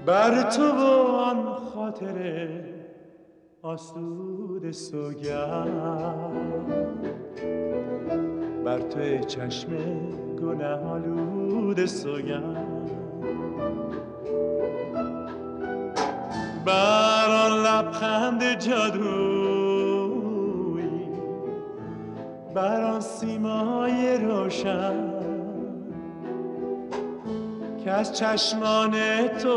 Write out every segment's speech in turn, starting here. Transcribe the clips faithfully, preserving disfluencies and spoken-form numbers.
بر تو و آن خاطر آسود سوگند، بر تو چشم گناه آلود سوگند، بر آن لبخند جادویی، بر آن سیمای روشن که از چشمان تو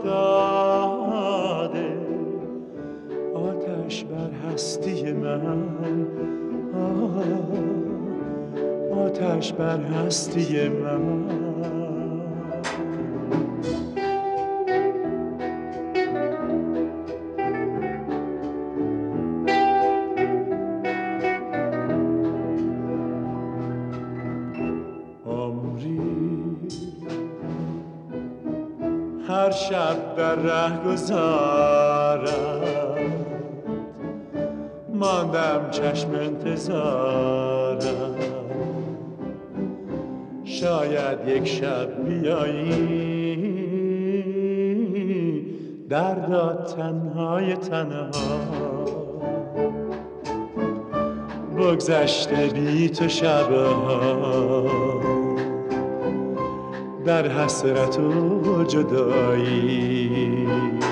افتاده، آتش بر هستی من، آتش بر هستی من. هر شب در ره گذارم، ماندم چشم انتظارم، شاید یک شب بیایی دردا تنهای تنها، بگذشته بی تو شبها در حسرت و جدایی.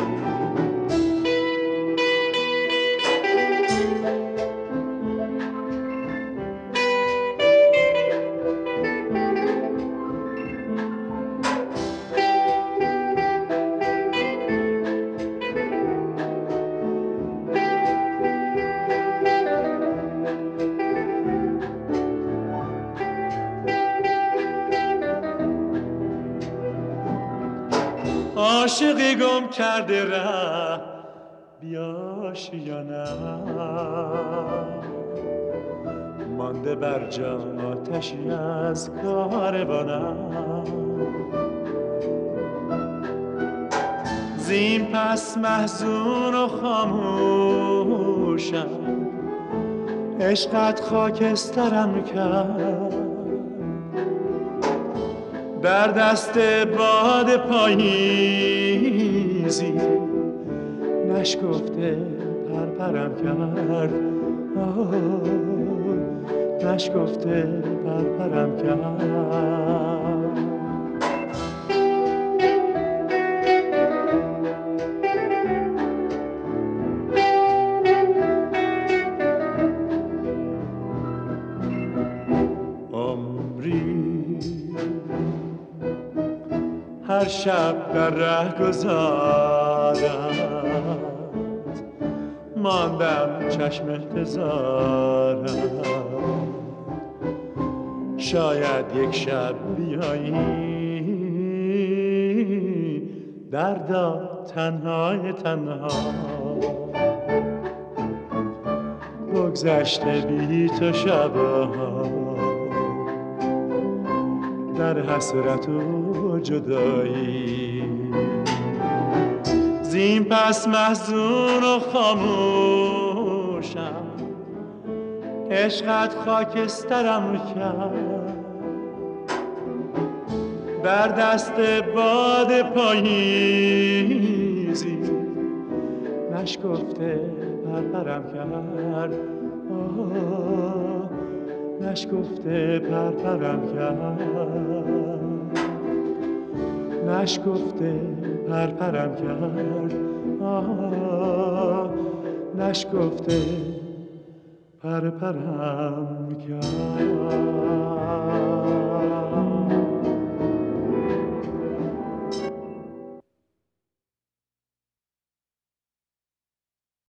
عاشقی گم کرده ره بیاشیانم، مانده بر جا آتشی از کاروانم، زین پس محزون و خاموشم، عشقت خاکسترم کرد، در دست باد پاییزی نشکفته پرپرم کرد، نشکفته پرپرم کرد. هر شب در ره گذارم، ماندم چشم انتظارم، شاید یک شب بیایی دردا تنهای تنها، بگذشته بی تو شبها در حسرت و جدایی. زین پس محزون و خاموشم، عشقت خاکسترم کرد، در دست باد پاییزی نشکفته پرپرم کرد، نشکفته پرپرم کرد، نشکفته پرپرم کرد، آه نشکفته پرپرم کرد.